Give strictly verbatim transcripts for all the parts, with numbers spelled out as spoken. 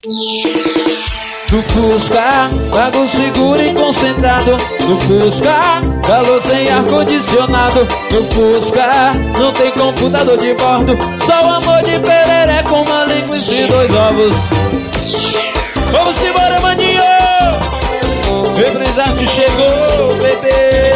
No Fusca, pago seguro e concentrado. No Fusca, calor sem ar-condicionado. No Fusca, não tem computador de bordo. Só o amor de pereré com uma linguiça e dois ovos. Vamos embora, maninho! Reprisar que chegou, bebê.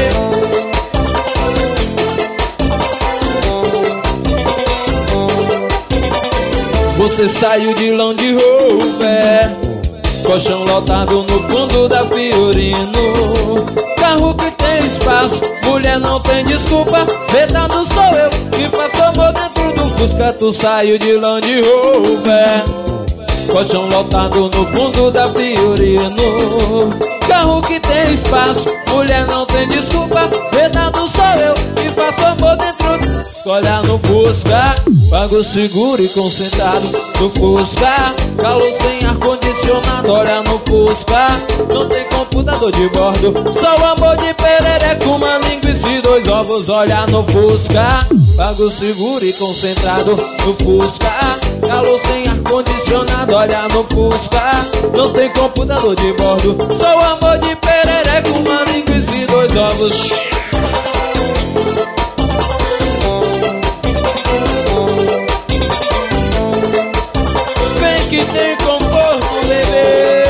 Você saiu de Land Rover, colchão lotado no fundo da Fiorino. Carro que tem espaço, mulher não tem desculpa. Metade sou eu que faço amor dentro do Fusca. Tu saiu de Land Rover, colchão lotado no fundo da Fiorino. Carro que tem espaço, mulher não tem desculpa. Metade sou eu que faço amor dentro do... Olha no Fusca, pago seguro e concentrado. No Fusca, calor sem ar-condicionado. Olha no Fusca, não tem computador de bordo. Só o amor de pereré com uma linguiça e dois ovos. Olha no Fusca, pago seguro e concentrado. No Fusca, calor sem ar-condicionado. Olha no Fusca, não tem computador de bordo. Só o amor de pereré com uma linguiça e dois ovos. Que tem conforto, bebê.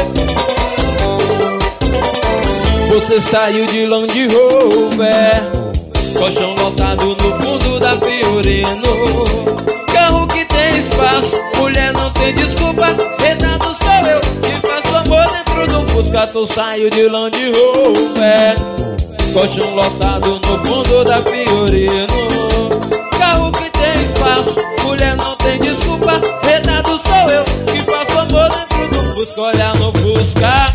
Você saiu de Land Rover, colchão lotado no fundo da Fiorino. Carro que tem espaço, mulher não tem desculpa. Renato sou eu que faço amor dentro do Fusca. Tu saiu de Land Rover, colchão lotado no fundo da Fiorino. Carro que tem espaço, mulher não tem desculpa. Renato sou eu que faço amor dentro do Fusca. Olha no Fusca,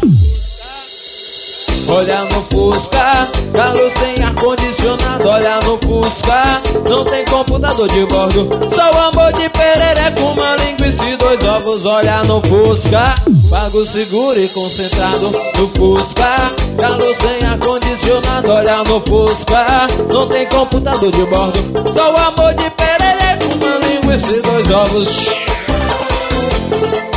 olha no Fusca, calor sem ar-condicionado. Olha no Fusca, não tem computador de bordo. Só o amor de pereré com uma linguiça e dois ovos. Olha no Fusca, pago seguro e concentrado. No Fusca, calor sem ar-condicionado. Olha no Fusca, não tem computador de bordo. Só o amor de pereré com uma linguiça e dois ovos.